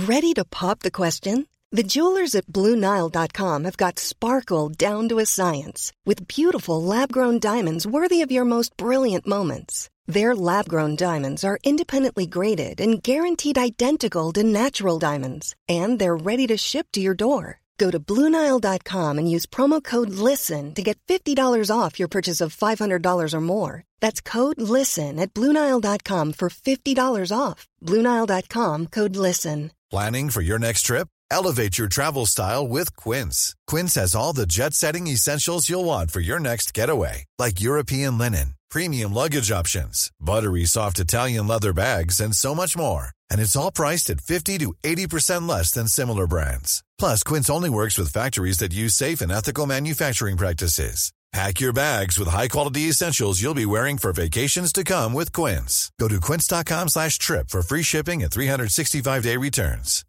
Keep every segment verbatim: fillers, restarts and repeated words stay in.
Ready to pop the question? The jewelers at Blue Nile dot com have got sparkle down to a science with beautiful lab-grown diamonds worthy of your most brilliant moments. Their lab-grown diamonds are independently graded and guaranteed identical to natural diamonds, and they're ready to ship to your door. Go to Blue Nile dot com and use promo code LISTEN to get fifty dollars off your purchase of five hundred dollars or more. That's code LISTEN at Blue Nile dot com for fifty dollars off. Blue Nile dot com, code LISTEN. Planning for your next trip? Elevate your travel style with Quince. Quince has all the jet-setting essentials you'll want for your next getaway, like European linen, premium luggage options, buttery soft Italian leather bags, and so much more. And it's all priced at fifty to eighty percent less than similar brands. Plus, Quince only works with factories that use safe and ethical manufacturing practices. Pack your bags with high-quality essentials you'll be wearing for vacations to come with Quince. Go to quince.com slash trip for free shipping and three sixty-five day returns.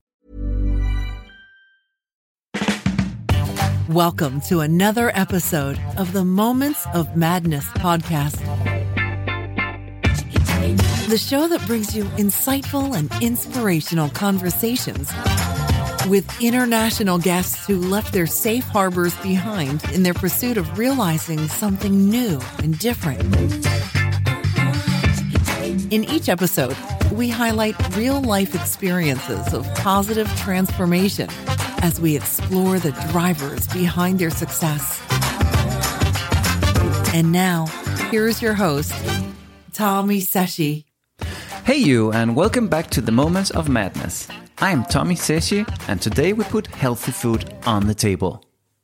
Welcome to another episode of the Moments of Madness podcast. The show that brings you insightful and inspirational conversations with international guests who left their safe harbors behind in their pursuit of realizing something new and different. In each episode, we highlight real-life experiences of positive transformation as we explore the drivers behind their success. And now, here's your host, Tommy Seshi. Hey you, and welcome back to the Moments of Madness. I'm Tommy Seshi, and today we put healthy food on the table.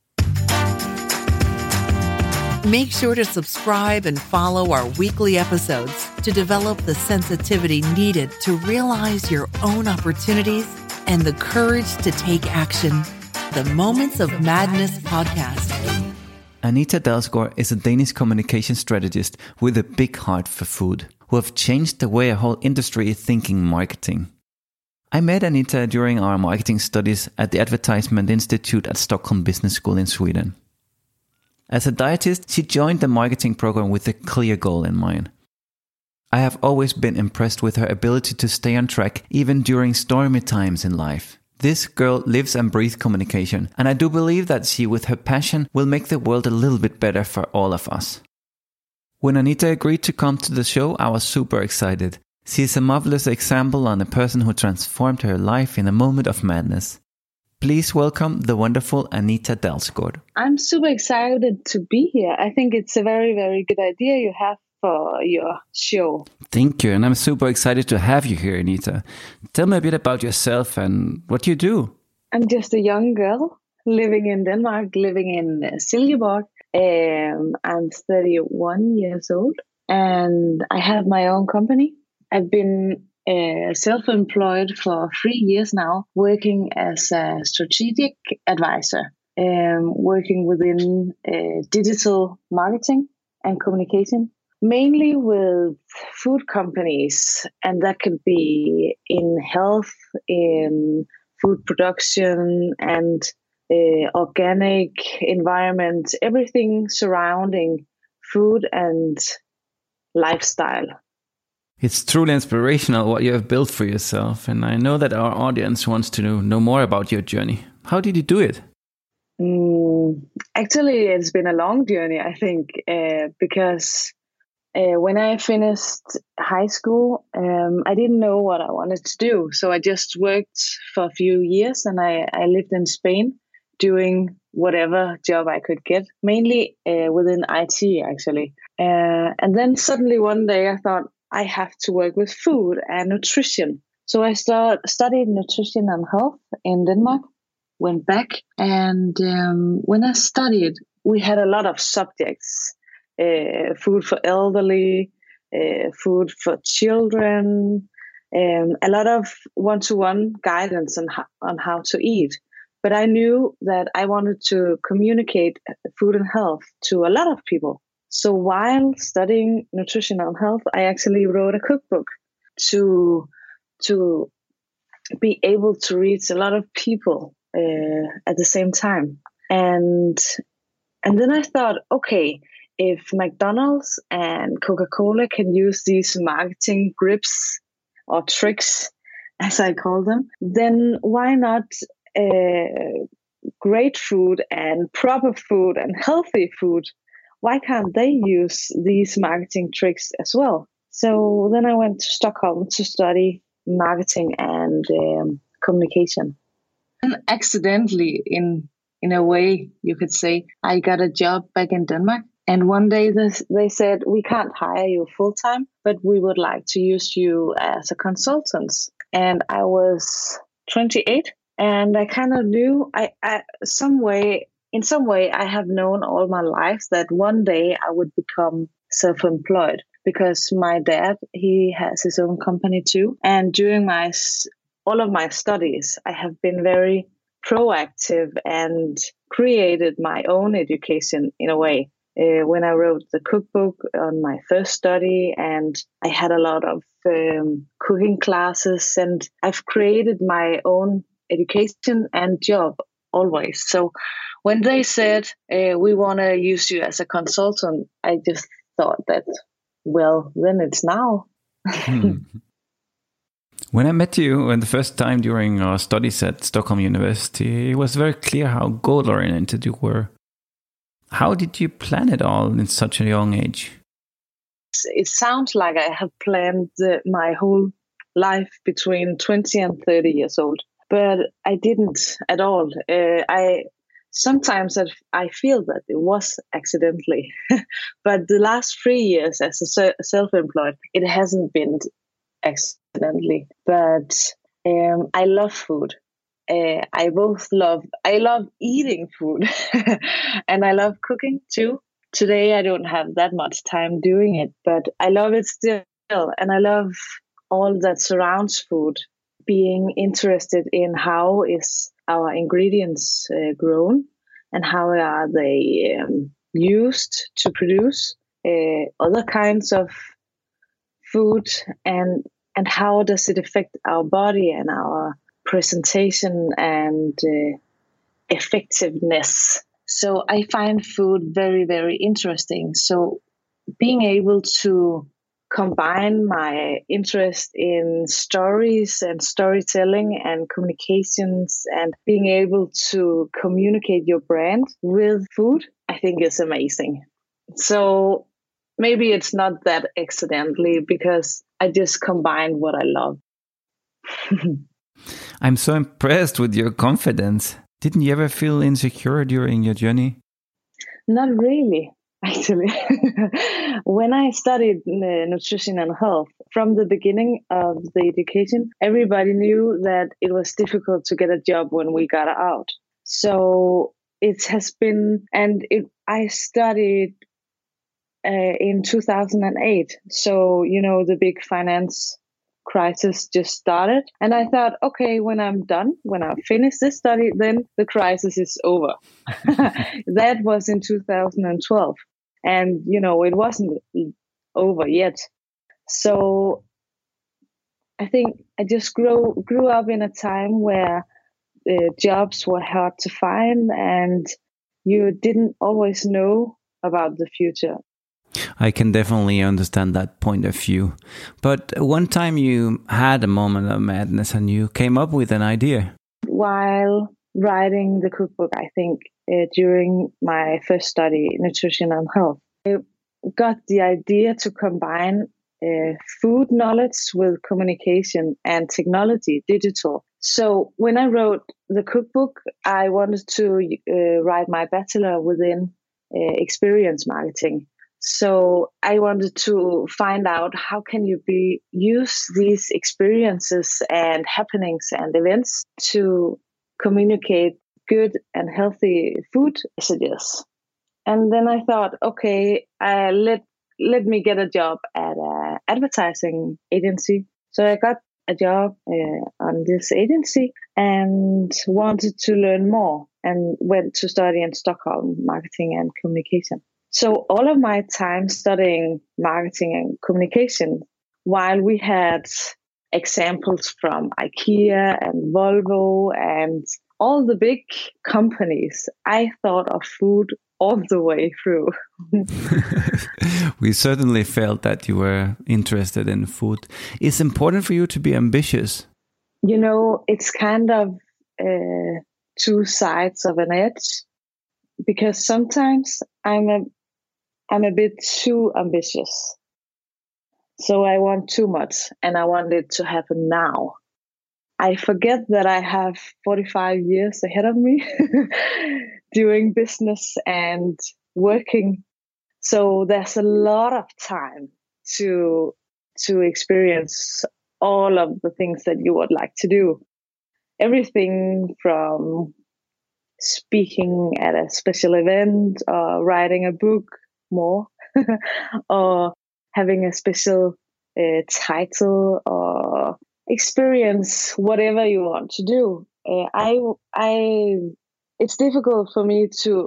Make sure to subscribe and follow our weekly episodes to develop the sensitivity needed to realize your own opportunities and the courage to take action. The Moments of Madness podcast. Anita Dalsgaard is a Danish communication strategist with a big heart for food, who have changed the way a whole industry is thinking marketing. I met Anita during our marketing studies at the Advertisement Institute at Stockholm Business School in Sweden. As a dietist, she joined the marketing program with a clear goal in mind. I have always been impressed with her ability to stay on track even during stormy times in life. This girl lives and breathes communication, and I do believe that she, with her passion, will make the world a little bit better for all of us. When Anita agreed to come to the show, I was super excited. She is a marvelous example on a person who transformed her life in a moment of madness. Please welcome the wonderful Anita Dalsgaard. I'm super excited to be here. I think it's a very, very good idea you have for your show. Thank you, and I'm super excited to have you here, Anita. Tell me a bit about yourself and what you do. I'm just a young girl living in Denmark, living in uh, Silkeborg. Um, I'm thirty-one years old, and I have my own company. I've been uh, self-employed for three years now, working as a strategic advisor, um, working within uh, digital marketing and communication, mainly with food companies, and that could be in health, in food production, and uh, organic environment, everything surrounding food and lifestyle. It's truly inspirational what you have built for yourself, and I know that our audience wants to know, know more about your journey. How did you do it? Mm, actually, it's been a long journey, I think, uh, because uh, when I finished high school, um, I didn't know what I wanted to do. So I just worked for a few years, and I, I lived in Spain doing whatever job I could get, mainly uh, within I T, actually. Uh, and then suddenly one day I thought, I have to work with food and nutrition. So I start, studied nutrition and health in Denmark, went back. And um, when I studied, we had a lot of subjects, uh, food for elderly, uh, food for children, um, a lot of one-to-one guidance on how, on how to eat. But I knew that I wanted to communicate food and health to a lot of people. So while studying nutrition and health, I actually wrote a cookbook to to be able to reach a lot of people uh, at the same time. And and then I thought, okay, if McDonald's and Coca-Cola can use these marketing grips or tricks, as I call them, then why not uh, great food and proper food and healthy food? Why can't they use these marketing tricks as well? So then I went to Stockholm to study marketing and um, communication. And accidentally, in in a way, you could say, I got a job back in Denmark. And one day this, they said, we can't hire you full time, but we would like to use you as a consultant. And I was twenty-eight, and I kind of knew, I, I some way, in some way, I have known all my life that one day I would become self-employed. Because my dad, he has his own company too. And during my all of my studies, I have been very proactive and created my own education in a way. Uh, when I wrote the cookbook on my first study, and I had a lot of um, cooking classes, and I've created my own education and job always. So when they said, uh, we want to use you as a consultant, I just thought that, well, then it's now. hmm. When I met you and the first time during our studies at Stockholm University, it was very clear how goal-oriented you were. How did you plan it all in such a young age? It sounds like I have planned the, my whole life between twenty and thirty years old, but I didn't at all. Uh, I Sometimes I feel that it was accidentally, but the last three years as a self-employed, it hasn't been accidentally. But um, I love food. Uh, I both love, I love eating food and I love cooking too. Today I don't have that much time doing it, but I love it still. And I love all that surrounds food, being interested in how is our ingredients uh, grown and how are they um, used to produce uh, other kinds of food, and and how does it affect our body and our presentation and uh, effectiveness. So I find food very, very interesting. So being able to combine my interest in stories and storytelling and communications and being able to communicate your brand with food, I think is amazing. So maybe it's not that accidentally, because I just combined what I love. I'm so impressed with your confidence. Didn't you ever feel insecure during your journey? Not really. Actually, when I studied uh, nutrition and health, from the beginning of the education, everybody knew that it was difficult to get a job when we got out. So it has been, and it, I studied uh, in two thousand eight. So, you know, the big finance crisis just started. And I thought, okay, when I'm done, when I finish this study, then the crisis is over. That was in two thousand twelve. And, you know, it wasn't over yet. So I think I just grew, grew up in a time where uh, jobs were hard to find and you didn't always know about the future. I can definitely understand that point of view. But one time you had a moment of madness and you came up with an idea. While writing the cookbook, I think, uh, during my first study, nutrition and health, I got the idea to combine uh, food knowledge with communication and technology, digital. So when I wrote the cookbook, I wanted to uh, write my bachelor within uh, experience marketing. So I wanted to find out how can you be use these experiences and happenings and events to communicate good and healthy food messages. And then I thought, okay, uh, let let me get a job at an advertising agency. So I got a job uh, on this agency and wanted to learn more and went to study in Stockholm, marketing and communication. So all of my time studying marketing and communication, while we had examples from IKEA and Volvo and all the big companies, I thought of food all the way through. We certainly felt that you were interested in food. It's important for you to be ambitious. you know, it's kind of uh, two sides of an edge, because sometimes I'm a I'm a bit too ambitious. So I want too much and I want it to happen now. I forget that I have forty-five years ahead of me doing business and working. So there's a lot of time to to experience all of the things that you would like to do. Everything from speaking at a special event, or writing a book more, or having a special uh, title, or experience whatever you want to do. Uh, I, I, it's difficult for me to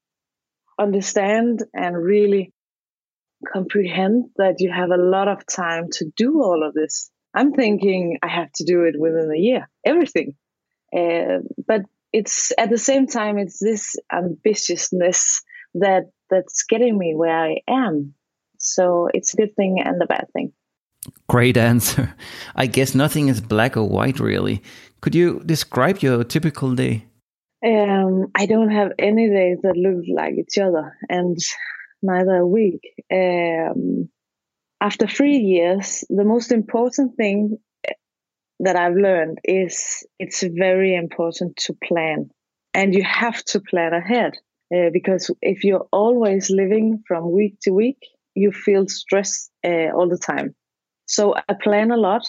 understand and really comprehend that you have a lot of time to do all of this. I'm thinking I have to do it within a year, everything. Uh, but it's at the same time, it's this ambitiousness that that's getting me where I am. So it's a good thing and a bad thing. Great answer. I guess nothing is black or white, really. Could you describe your typical day? Um, I don't have any days that look like each other, and neither a week. Um, after three years, the most important thing that I've learned is it's very important to plan. And you have to plan ahead, uh, because if you're always living from week to week, you feel stressed uh, all the time. So I plan a lot.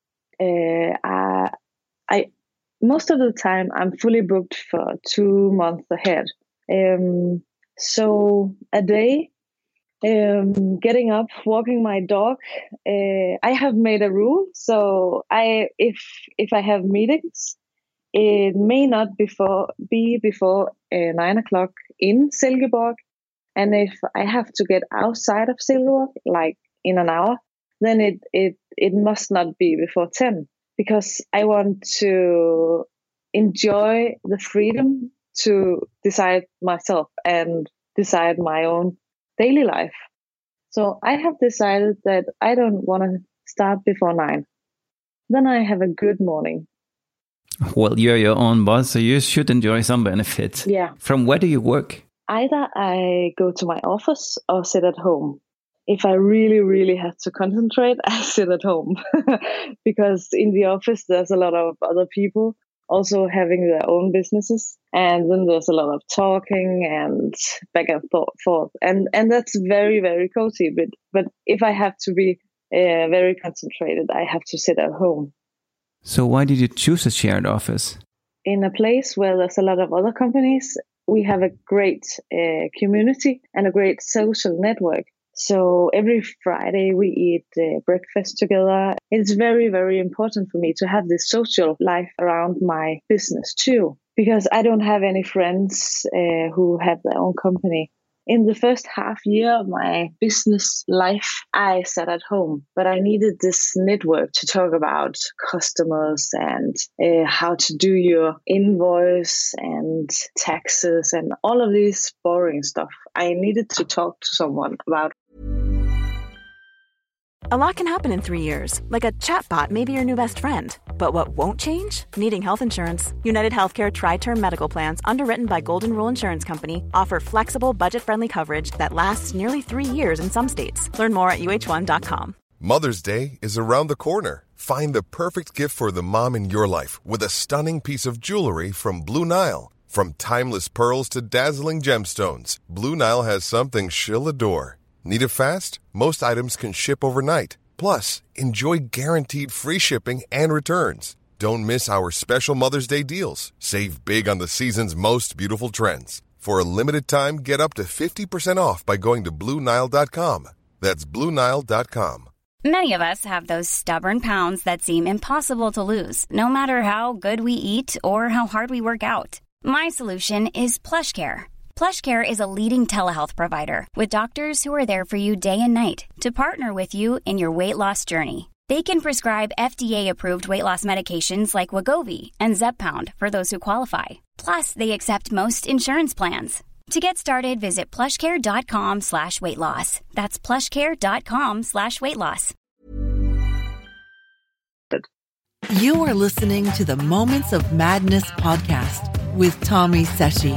Uh, I, I most of the time I'm fully booked for two months ahead. Um, so a day, um, getting up, walking my dog. Uh, I have made a rule. So I, if if I have meetings, it may not before be before uh, nine o'clock in Silkeborg, and if I have to get outside of Silkeborg, like in an hour, then it it it must not be before ten, because I want to enjoy the freedom to decide myself and decide my own daily life. So I have decided that I don't want to start before nine. Then I have a good morning. Well, you're your own boss, so you should enjoy some benefits. Yeah. From where do you work? Either I go to my office or sit at home. If I really, really have to concentrate, I sit at home. Because in the office, there's a lot of other people also having their own businesses. And then there's a lot of talking and back and forth. And and that's very, very cozy. But, but if I have to be uh, very concentrated, I have to sit at home. So why did you choose a shared office? In a place where there's a lot of other companies, we have a great uh, community and a great social network. So every Friday we eat uh, breakfast together. It's very, very important for me to have this social life around my business too, because I don't have any friends uh, who have their own company. In the first half year of my business life, I sat at home, but I needed this network to talk about customers and uh, how to do your invoice and taxes and all of this boring stuff. I needed to talk to someone about. A lot can happen in three years, like a chatbot may be your new best friend. But what won't change? Needing health insurance. United Healthcare Tri-Term Medical Plans, underwritten by Golden Rule Insurance Company, offer flexible, budget-friendly coverage that lasts nearly three years in some states. Learn more at U H one dot com. Mother's Day is around the corner. Find the perfect gift for the mom in your life with a stunning piece of jewelry from Blue Nile. From timeless pearls to dazzling gemstones, Blue Nile has something she'll adore. Need it fast? Most items can ship overnight. Plus, enjoy guaranteed free shipping and returns. Don't miss our special Mother's Day deals. Save big on the season's most beautiful trends. For a limited time, get up to fifty percent off by going to Blue Nile dot com. That's Blue Nile dot com. Many of us have those stubborn pounds that seem impossible to lose, no matter how good we eat or how hard we work out. My solution is PlushCare. PlushCare is a leading telehealth provider with doctors who are there for you day and night to partner with you in your weight loss journey. They can prescribe F D A-approved weight loss medications like Wegovy and Zepbound for those who qualify. Plus, they accept most insurance plans. To get started, visit plushcare.com slash weight loss. That's plushcare.com slash weight loss. You are listening to the Moments of Madness podcast with Tommy Seshi.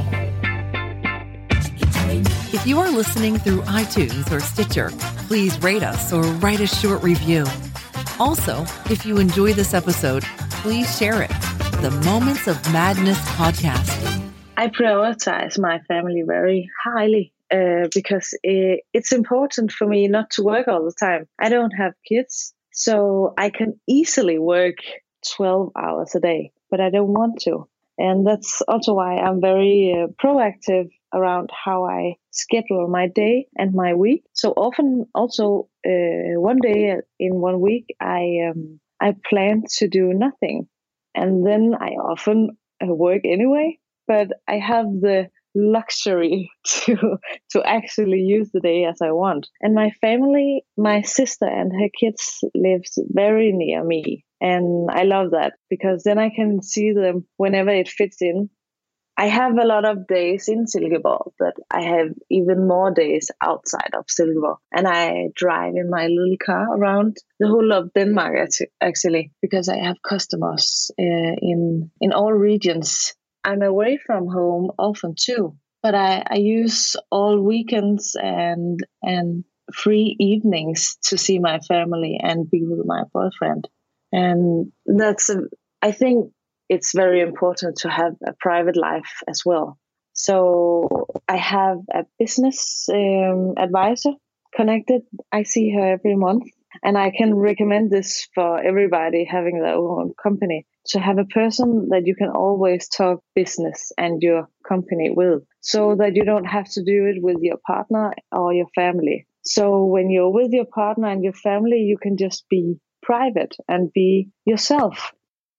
If you are listening through iTunes or Stitcher, please rate us or write a short review. Also, if you enjoy this episode, please share it. The Moments of Madness podcast. I prioritize my family very highly uh, because it, it's important for me not to work all the time. I don't have kids, so I can easily work twelve hours a day, but I don't want to. And that's also why I'm very uh, proactive around how I schedule my day and my week. So often also uh, one day in one week, I um, I plan to do nothing. And then I often uh, work anyway, but I have the luxury to to actually use the day as I want. And my family, my sister and her kids lives very near me. And I love that because then I can see them whenever it fits in. I have a lot of days in Silkeborg, but I have even more days outside of Silkeborg. And I drive in my little car around the whole of Denmark, actually, because I have customers uh, in in all regions. I'm away from home often too, but I, I use all weekends and and free evenings to see my family and be with my boyfriend. And that's, a, I think it's very important to have a private life as well. So I have a business um, advisor connected. I see her every month, and I can recommend this for everybody having their own company, to have a person that you can always talk business and your company with, so that you don't have to do it with your partner or your family. So when you're with your partner and your family, you can just be private and be yourself.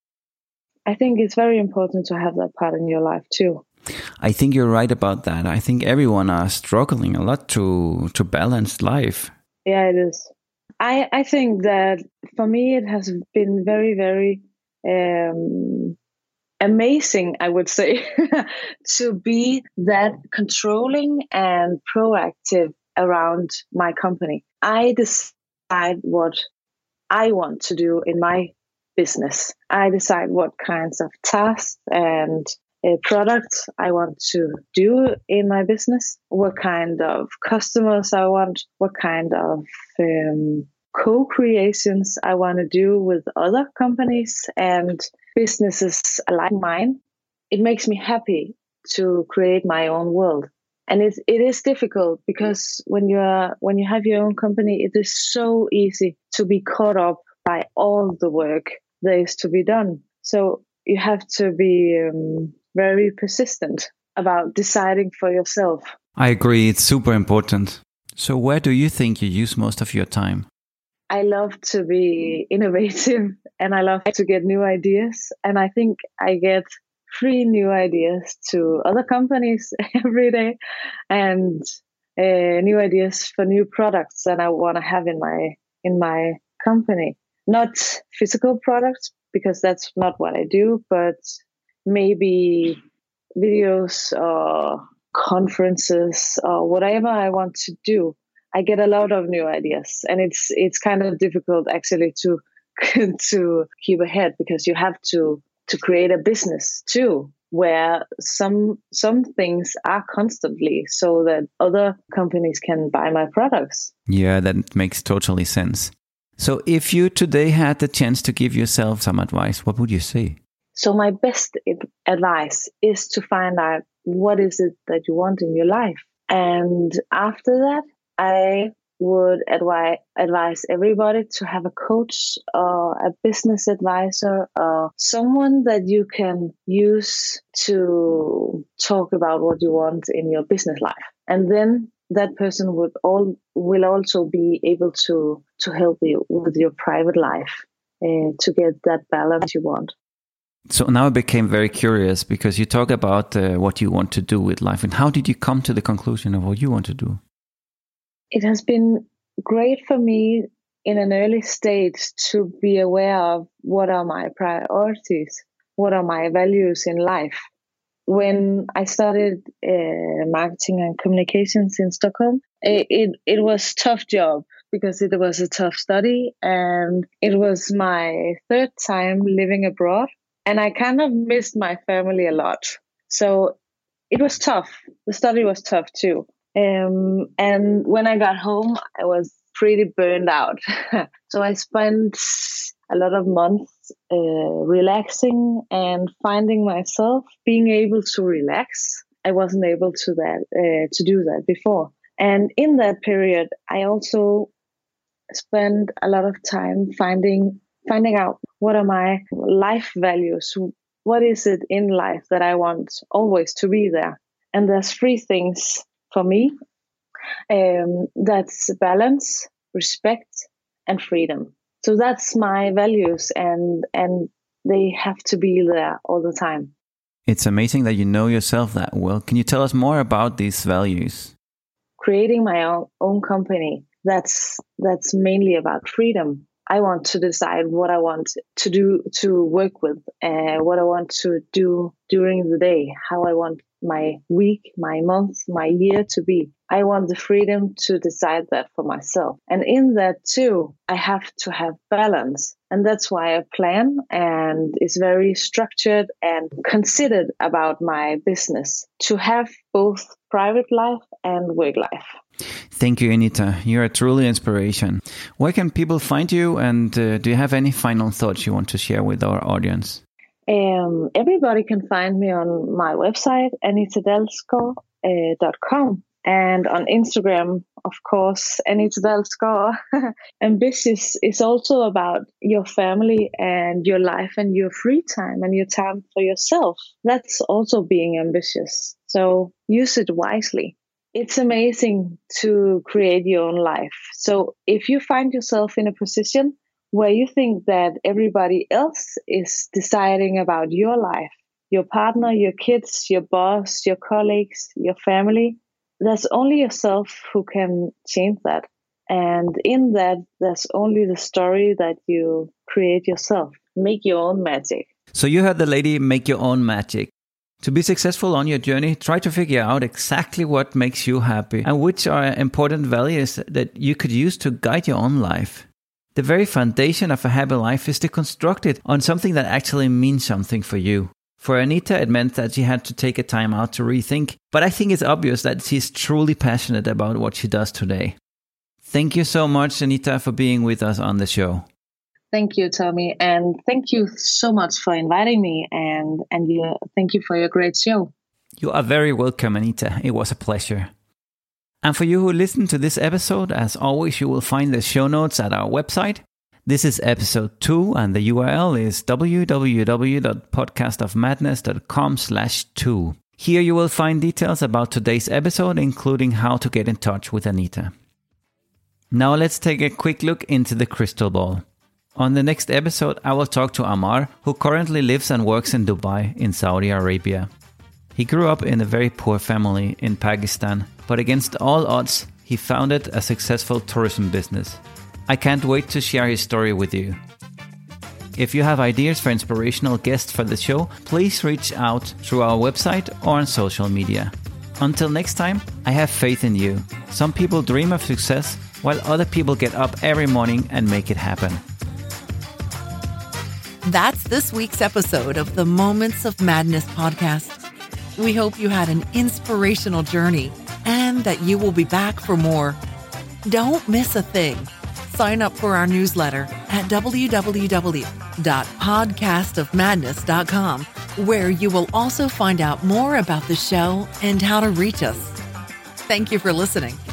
I think it's very important to have that part in your life too. I think you're right about that. I think everyone are struggling a lot to to balance life. Yeah, it is. I, I think that for me, it has been very, very um, amazing, I would say, to be that controlling and proactive around my company. I decide what I want to do in my business. I decide what kinds of tasks and uh, products I want to do in my business, what kind of customers I want, what kind of um, co-creations I want to do with other companies and businesses like mine. It makes me happy to create my own world. And it, it is difficult because when you're when you have your own company, it is so easy to be caught up by all the work there is to be done. So you have to be um, very persistent about deciding for yourself. I agree. It's super important. So where do you think you use most of your time? I love to be innovative and I love to get new ideas. And I think I get free new ideas to other companies every day, and uh, new ideas for new products that I want to have in my in my company. Not physical products, because that's not what I do, but maybe videos or conferences or whatever I want to do. I get a lot of new ideas, and it's it's kind of difficult actually to to keep ahead, because you have to to create a business too, where some some things are constantly, so that other companies can buy my products. Yeah, that makes totally sense. So if you today had the chance to give yourself some advice, what would you say? So my best advice is to find out what is it that you want in your life. And after that, I would advise advise everybody to have a coach or a business advisor or someone that you can use to talk about what you want in your business life. And then that person would all will also be able to to help you with your private life uh, to get that balance you want. So now I became very curious, because you talk about uh, what you want to do with life. And how did you come to the conclusion of what you want to do? It has been great for me in an early stage to be aware of what are my priorities, what are my values in life. When I started uh, marketing and communications in Stockholm, it, it, it was a tough job because it was a tough study and it was my third time living abroad. And I kind of missed my family a lot. So it was tough. The study was tough too. Um, and when I got home, I was pretty burned out. So I spent a lot of months uh, relaxing and finding myself, being able to relax. I wasn't able to that uh, to do that before. And in that period, I also spent a lot of time finding finding out what are my life values. What is it in life that I want always to be there? And there's three things for me. Um, that's balance, respect, and freedom. So that's my values, and and they have to be there all the time. It's amazing that you know yourself that well. Can you tell us more about these values? Creating my own, own company, that's that's mainly about freedom. I want to decide what I want to do, to work with, uh, what I want to do during the day, how I want my week, my month, my year to be. I want the freedom to decide that for myself. And in that too, I have to have balance. And that's why I plan and is very structured and considered about my business, to have both private life and work life. Thank you, Anita. You're a truly inspiration. Where can people find you? And uh, do you have any final thoughts you want to share with our audience? Um, everybody can find me on my website, anita dalsgaard dot com. And on Instagram, of course, Anita Dalsgaard. Ambitious is also about your family and your life and your free time and your time for yourself. That's also being ambitious. So use it wisely. It's amazing to create your own life. So if you find yourself in a position where you think that everybody else is deciding about your life, your partner, your kids, your boss, your colleagues, your family, there's only yourself who can change that. And in that, there's only the story that you create yourself. Make your own magic. So you heard the lady, make your own magic. To be successful on your journey, try to figure out exactly what makes you happy and which are important values that you could use to guide your own life. The very foundation of a happy life is to construct it on something that actually means something for you. For Anita, it meant that she had to take a time out to rethink, but I think it's obvious that she's truly passionate about what she does today. Thank you so much, Anita, for being with us on the show. Thank you, Tommy, and thank you so much for inviting me, and, and you, thank you for your great show. You are very welcome, Anita. It was a pleasure. And for you who listened to this episode, as always, you will find the show notes at our website. This is episode two, and the U R L is w w w dot podcast of madness dot com slash two. Here you will find details about today's episode, including how to get in touch with Anita. Now let's take a quick look into the crystal ball. On the next episode, I will talk to Amar, who currently lives and works in Dubai in Saudi Arabia. He grew up in a very poor family in Pakistan, but against all odds, he founded a successful tourism business. I can't wait to share his story with you. If you have ideas for inspirational guests for the show, please reach out through our website or on social media. Until next time, I have faith in you. Some people dream of success, while other people get up every morning and make it happen. That's this week's episode of the Moments of Madness podcast. We hope you had an inspirational journey and that you will be back for more. Don't miss a thing. Sign up for our newsletter at w w w dot podcast of madness dot com, where you will also find out more about the show and how to reach us. Thank you for listening.